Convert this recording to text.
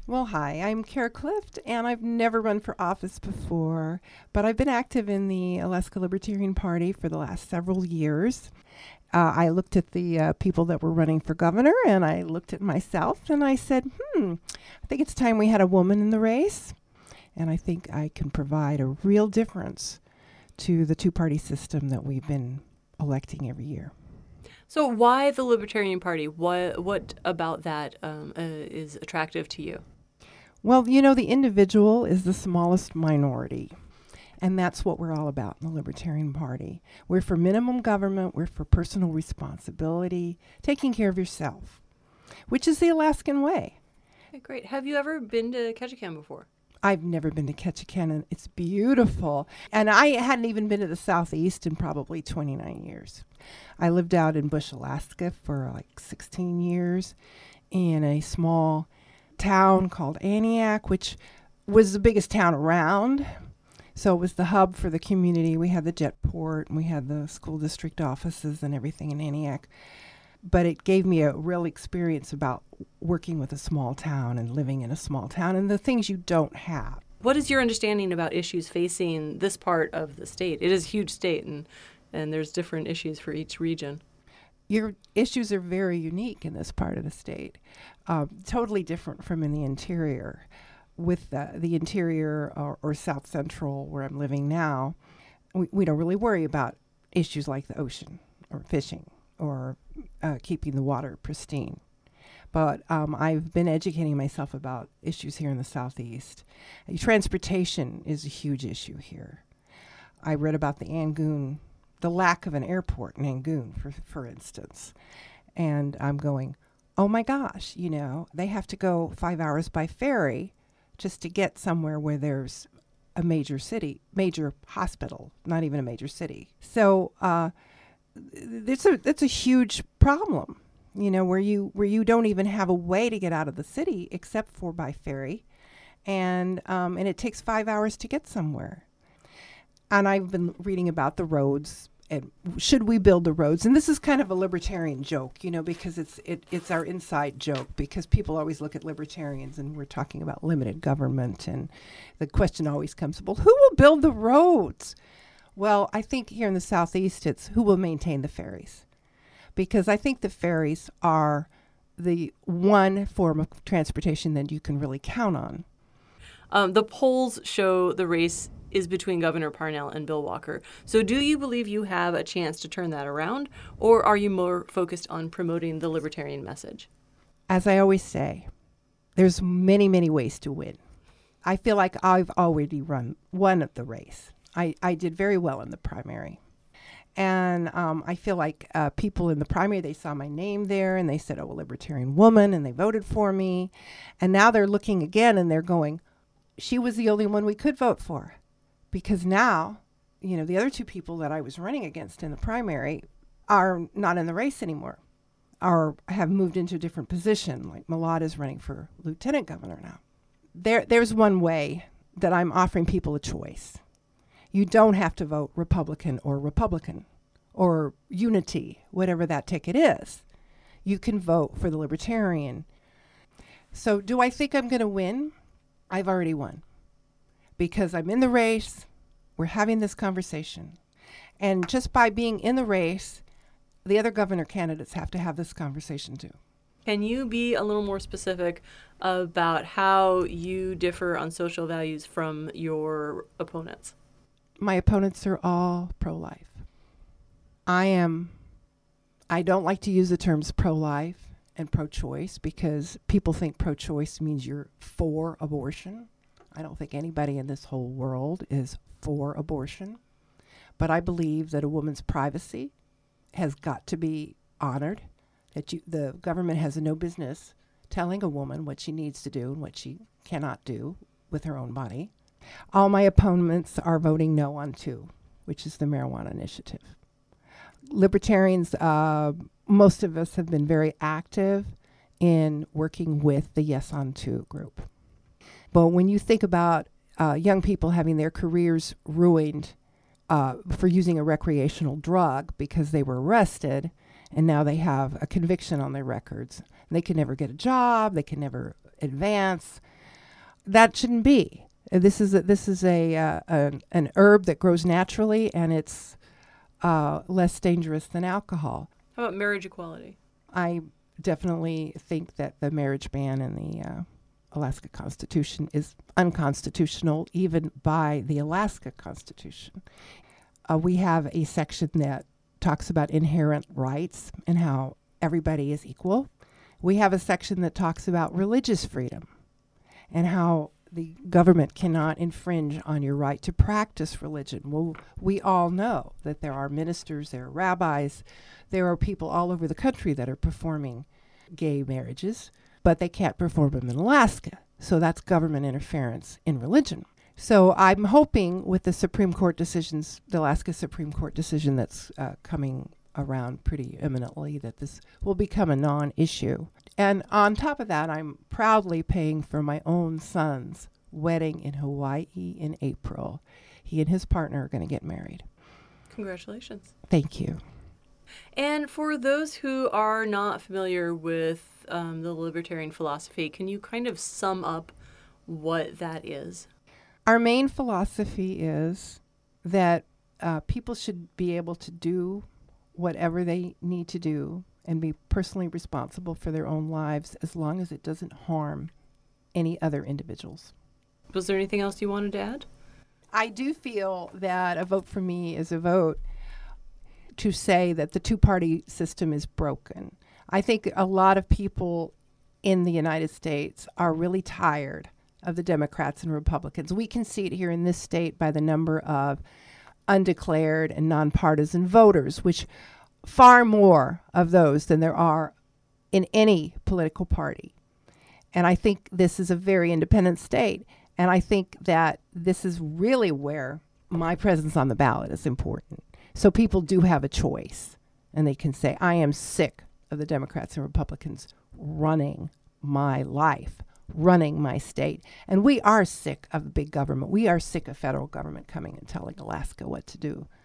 Well, hi, I'm Kara Clift, and I've never run for office before, but I've been active in the Alaska Libertarian Party for the last several years. I looked at the people that were running for governor, and I looked at myself, and I said, I think it's time we had a woman in the race, and I think I can provide a real difference to the two-party system that we've been electing every year. So why the Libertarian Party? What about that is attractive to you? Well, the individual is the smallest minority. And that's what we're all about in the Libertarian Party. We're for minimum government. We're for personal responsibility, taking care of yourself, which is the Alaskan way. Okay, great. Have you ever been to Ketchikan before? I've never been to Ketchikan, and it's beautiful. And I hadn't even been to the Southeast in probably 29 years. I lived out in Bush, Alaska for like 16 years in a small town called Aniak, which was the biggest town around. So it was the hub for the community. We had the jet port, and we had the school district offices and everything in Aniak. But it gave me a real experience about working with a small town and living in a small town and the things you don't have. What is your understanding about issues facing this part of the state? It is a huge state, and there's different issues for each region. Your issues are very unique in this part of the state, totally different from in the interior. With the interior or South Central, where I'm living now, we don't really worry about issues like the ocean or fishing or keeping the water pristine. But I've been educating myself about issues here in the Southeast. Transportation is a huge issue here. I read about the lack of an airport in Angoon, for instance. And I'm going, oh my gosh, they have to go 5 hours by ferry just to get somewhere where there's a major hospital, not even a major city. So that's a huge problem, where you don't even have a way to get out of the city except for by ferry, and it takes 5 hours to get somewhere. And I've been reading about the roads and should we build the roads? And this is kind of a libertarian joke, because it's our inside joke, because people always look at libertarians and we're talking about limited government, and the question always comes, well, who will build the roads? Well, I think here in the Southeast, it's who will maintain the ferries, because I think the ferries are the one form of transportation that you can really count on. The polls show the race is between Governor Parnell and Bill Walker. So do you believe you have a chance to turn that around, or are you more focused on promoting the libertarian message? As I always say, there's many, many ways to win. I feel like I've already won the race. I did very well in the primary. And I feel like people in the primary, they saw my name there and they said, oh, a libertarian woman, and they voted for me. And now they're looking again and they're going, she was the only one we could vote for. Because now, the other two people that I was running against in the primary are not in the race anymore, or have moved into a different position. Like Malad is running for lieutenant governor now. There's one way that I'm offering people a choice. You don't have to vote Republican or unity, whatever that ticket is. You can vote for the libertarian. So do I think I'm going to win? I've already won. Because I'm in the race, we're having this conversation. And just by being in the race, the other governor candidates have to have this conversation too. Can you be a little more specific about how you differ on social values from your opponents? My opponents are all pro-life. I don't like to use the terms pro-life and pro-choice because people think pro-choice means you're for abortion. I don't think anybody in this whole world is for abortion. But I believe that a woman's privacy has got to be honored, that the government has no business telling a woman what she needs to do and what she cannot do with her own body. All my opponents are voting no on 2, which is the marijuana initiative. Libertarians, most of us have been very active in working with the Yes on 2 group. But when you think about young people having their careers ruined for using a recreational drug because they were arrested, and now they have a conviction on their records, they can never get a job, they can never advance, that shouldn't be. This is an herb that grows naturally, and it's less dangerous than alcohol. How about marriage equality? I definitely think that the marriage ban in the Alaska Constitution is unconstitutional, even by the Alaska Constitution. We have a section that talks about inherent rights and how everybody is equal. We have a section that talks about religious freedom and how the government cannot infringe on your right to practice religion. Well, we all know that there are ministers, there are rabbis, there are people all over the country that are performing gay marriages, but they can't perform them in Alaska. So that's government interference in religion. So I'm hoping with the Supreme Court decisions, the Alaska Supreme Court decision that's coming around pretty imminently, that this will become a non-issue. And on top of that, I'm proudly paying for my own son's wedding in Hawaii in April. He and his partner are going to get married. Congratulations. Thank you. And for those who are not familiar with the libertarian philosophy, can you kind of sum up what that is? Our main philosophy is that people should be able to do whatever they need to do and be personally responsible for their own lives as long as it doesn't harm any other individuals. Was there anything else you wanted to add? I do feel that a vote for me is a vote to say that the two-party system is broken. I think a lot of people in the United States are really tired of the Democrats and Republicans. We can see it here in this state by the number of undeclared and nonpartisan voters, which far more of those than there are in any political party. And I think this is a very independent state. And I think that this is really where my presence on the ballot is important. So people do have a choice, and they can say, I am sick of the Democrats and Republicans running my life, running my state. And we are sick of big government. We are sick of federal government coming and telling Alaska what to do.